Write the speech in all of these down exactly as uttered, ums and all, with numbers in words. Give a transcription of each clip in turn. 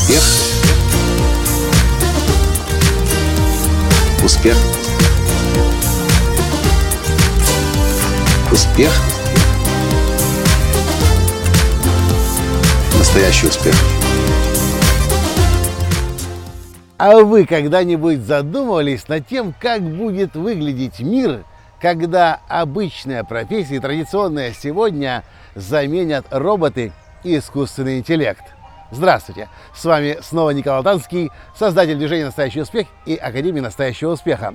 Успех. Успех. Успех. Настоящий успех. А вы когда-нибудь задумывались над тем, как будет выглядеть мир, когда обычная профессия и традиционная сегодня заменят роботы и искусственный интеллект? Здравствуйте! С вами снова Николай Танский, создатель движения «Настоящий успех» и Академии настоящего успеха.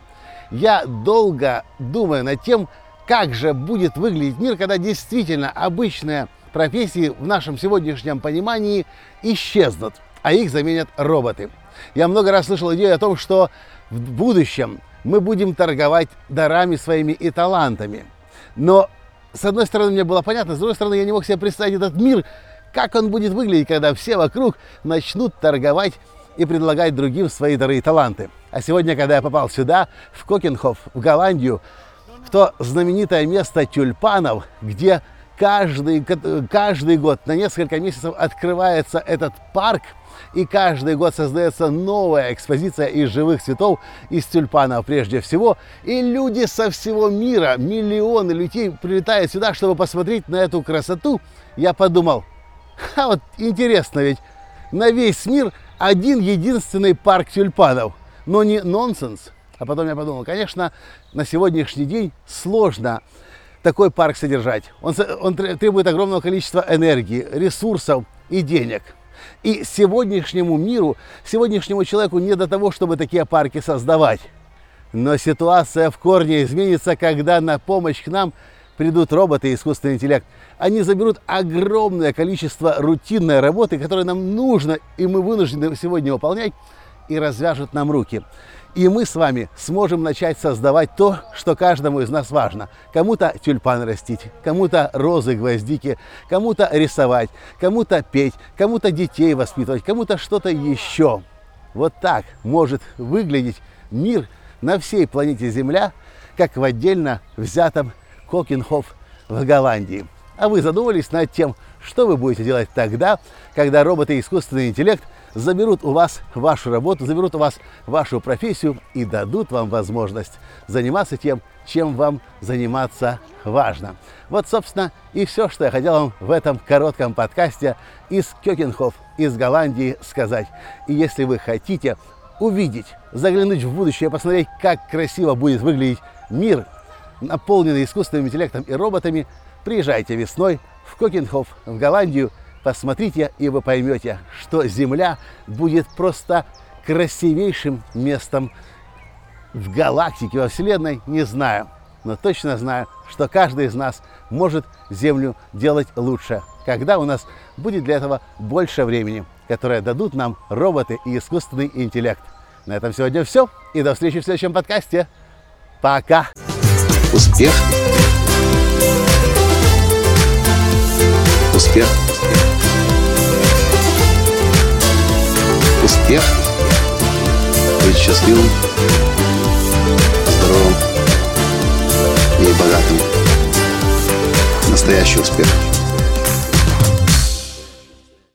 Я долго думаю над тем, как же будет выглядеть мир, когда действительно обычные профессии в нашем сегодняшнем понимании исчезнут, а их заменят роботы. Я много раз слышал идею о том, что в будущем мы будем торговать дарами своими и талантами. Но, с одной стороны, мне было понятно, с другой стороны, я не мог себе представить этот мир, как он будет выглядеть, когда все вокруг начнут торговать и предлагать другим свои дары и таланты. А сегодня, когда я попал сюда, в Кокенхоф, в Голландию, в то знаменитое место тюльпанов, где каждый, каждый год на несколько месяцев открывается этот парк, и каждый год создается новая экспозиция из живых цветов, из тюльпанов прежде всего. И люди со всего мира, миллионы людей прилетают сюда, чтобы посмотреть на эту красоту. Я подумал, а вот интересно, ведь на весь мир один единственный парк тюльпанов. Но не нонсенс. А потом я подумал, конечно, на сегодняшний день сложно такой парк содержать. Он, он требует огромного количества энергии, ресурсов и денег. И сегодняшнему миру, сегодняшнему человеку не до того, чтобы такие парки создавать. Но ситуация в корне изменится, когда на помощь к нам придут роботы и искусственный интеллект. Они заберут огромное количество рутинной работы, которую нам нужно и мы вынуждены сегодня выполнять, и развяжут нам руки. И мы с вами сможем начать создавать то, что каждому из нас важно. Кому-то тюльпаны растить, кому-то розы, гвоздики, кому-то рисовать, кому-то петь, кому-то детей воспитывать, кому-то что-то еще. Вот так может выглядеть мир на всей планете Земля, как в отдельно взятом Кокенхоф в Голландии. А вы задумывались над тем, что вы будете делать тогда, когда роботы и искусственный интеллект заберут у вас вашу работу, заберут у вас вашу профессию и дадут вам возможность заниматься тем, чем вам заниматься важно. Вот, собственно, и все, что я хотел вам в этом коротком подкасте из Кокенхоф, из Голландии сказать. И если вы хотите увидеть, заглянуть в будущее, посмотреть, как красиво будет выглядеть мир, наполненный искусственным интеллектом и роботами, приезжайте весной в Кокенхоф, в Голландию. Посмотрите, и вы поймете, что Земля будет просто красивейшим местом в галактике, во Вселенной, не знаю. Но точно знаю, что каждый из нас может Землю делать лучше, когда у нас будет для этого больше времени, которое дадут нам роботы и искусственный интеллект. На этом сегодня все, и до встречи в следующем подкасте. Пока! Успех. Успех. Успех. Быть счастливым, здоровым и богатым. Настоящий успех.